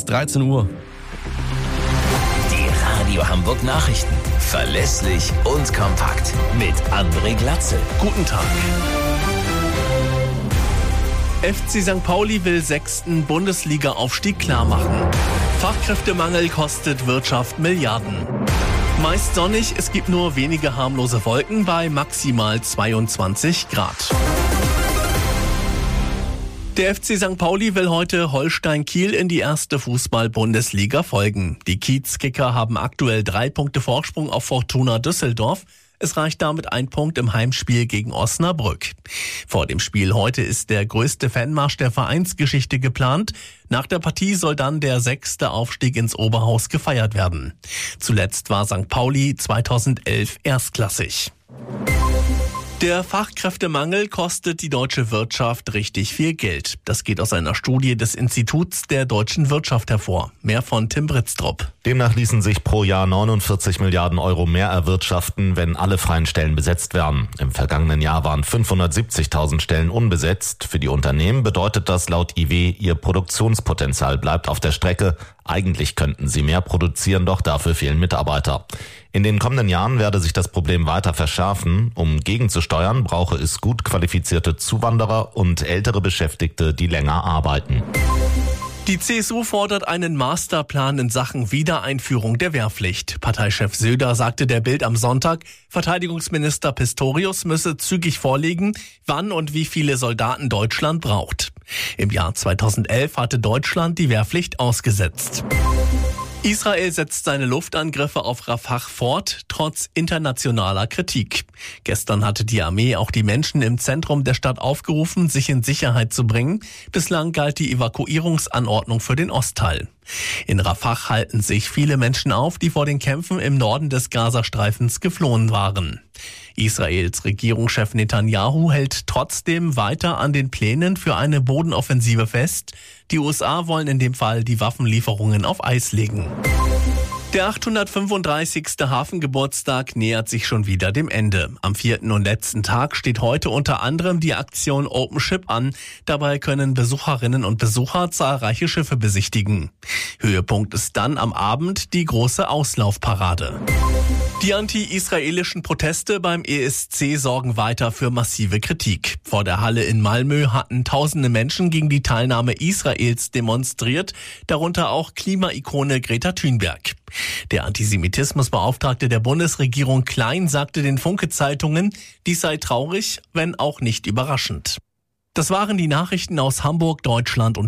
13 Uhr. Die Radio Hamburg Nachrichten. Verlässlich und kompakt. Mit André Glatzel. Guten Tag. FC St. Pauli will 6. Bundesliga-Aufstieg klarmachen. Fachkräftemangel kostet Wirtschaft Milliarden. Meist sonnig, es gibt nur wenige harmlose Wolken bei maximal 22 Grad. Der FC St. Pauli will heute Holstein Kiel in die erste Fußball-Bundesliga folgen. Die Kiezkicker haben aktuell 3 Punkte Vorsprung auf Fortuna Düsseldorf. Es reicht damit 1 Punkt im Heimspiel gegen Osnabrück. Vor dem Spiel heute ist der größte Fanmarsch der Vereinsgeschichte geplant. Nach der Partie soll dann der 6. Aufstieg ins Oberhaus gefeiert werden. Zuletzt war St. Pauli 2011 erstklassig. Der Fachkräftemangel kostet die deutsche Wirtschaft richtig viel Geld. Das geht aus einer Studie des Instituts der deutschen Wirtschaft hervor. Mehr von Tim Britztrup. Demnach ließen sich pro Jahr 49 Milliarden Euro mehr erwirtschaften, wenn alle freien Stellen besetzt werden. Im vergangenen Jahr waren 570.000 Stellen unbesetzt. Für die Unternehmen bedeutet das laut IW, ihr Produktionspotenzial bleibt auf der Strecke. Eigentlich könnten sie mehr produzieren, doch dafür fehlen Mitarbeiter. In den kommenden Jahren werde sich das Problem weiter verschärfen. Um gegenzusteuern, brauche es gut qualifizierte Zuwanderer und ältere Beschäftigte, die länger arbeiten. Die CSU fordert einen Masterplan in Sachen Wiedereinführung der Wehrpflicht. Parteichef Söder sagte der Bild am Sonntag, Verteidigungsminister Pistorius müsse zügig vorlegen, wann und wie viele Soldaten Deutschland braucht. Im Jahr 2011 hatte Deutschland die Wehrpflicht ausgesetzt. Israel setzt seine Luftangriffe auf Rafah fort, trotz internationaler Kritik. Gestern hatte die Armee auch die Menschen im Zentrum der Stadt aufgerufen, sich in Sicherheit zu bringen. Bislang galt die Evakuierungsanordnung für den Ostteil. In Rafah halten sich viele Menschen auf, die vor den Kämpfen im Norden des Gazastreifens geflohen waren. Israels Regierungschef Netanyahu hält trotzdem weiter an den Plänen für eine Bodenoffensive fest. Die USA wollen in dem Fall die Waffenlieferungen auf Eis legen. Der 835. Hafengeburtstag nähert sich schon wieder dem Ende. Am 4. und letzten Tag steht heute unter anderem die Aktion Open Ship an. Dabei können Besucherinnen und Besucher zahlreiche Schiffe besichtigen. Höhepunkt ist dann am Abend die große Auslaufparade. Die anti-israelischen Proteste beim ESC sorgen weiter für massive Kritik. Vor der Halle in Malmö hatten tausende Menschen gegen die Teilnahme Israels demonstriert, darunter auch Klimaikone Greta Thunberg. Der Antisemitismusbeauftragte der Bundesregierung Klein sagte den Funke-Zeitungen, dies sei traurig, wenn auch nicht überraschend. Das waren die Nachrichten aus Hamburg, Deutschland und